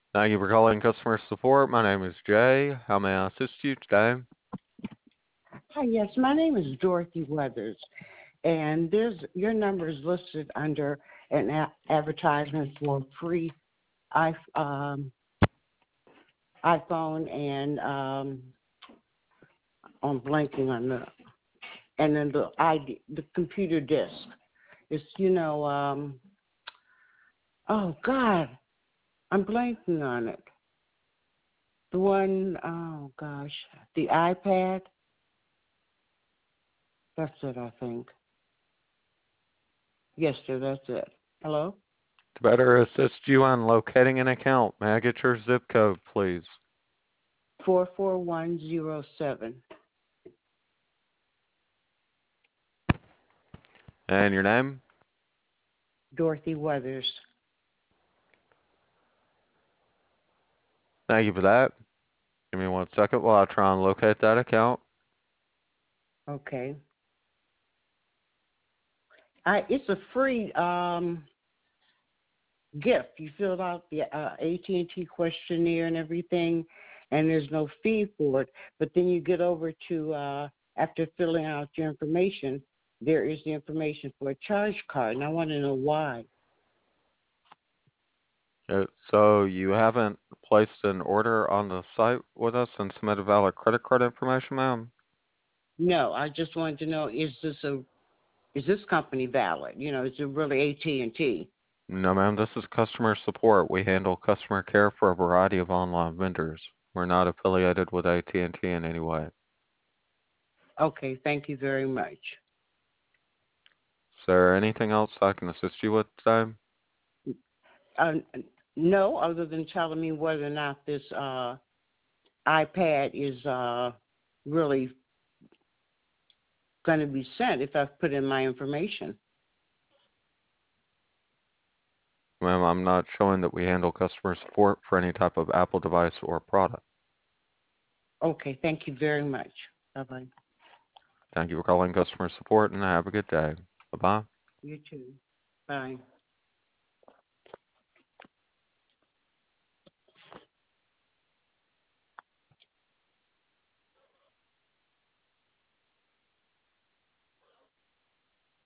Thank you for calling customer support. My name is Jay. How may I assist you today? Hi, yes, my name is Dorothy Weathers, and your number is listed under an advertisement for free I, um, iPhone and I'm blanking on and then the computer disk. It's oh God, I'm blanking on it. The one, oh gosh, the iPad. That's it, I think. Yes, sir, that's it. Hello? To better assist you on locating an account, may I get your zip code, please? 44107. And your name? Dorothy Weathers. Thank you for that. Give me 1 second while I try and locate that account. Okay. It's a free gift. You filled out the AT&T questionnaire and everything, and there's no fee for it. But then you get over to after filling out your information, there is the information for a charge card, and I want to know why. So you haven't placed an order on the site with us and submitted valid credit card information, ma'am? No, I just wanted to know, is this company valid? Is it really AT&T? No, ma'am. This is customer support. We handle customer care for a variety of online vendors. We're not affiliated with AT&T in any way. Okay, thank you very much. Is there anything else I can assist you with today? Uh, no, other than telling me whether or not this iPad is really going to be sent if I've put in my information. Ma'am, I'm not showing that we handle customer support for any type of Apple device or product. Okay, thank you very much. Bye-bye. Thank you for calling customer support and have a good day. Bye-bye. You too. Bye.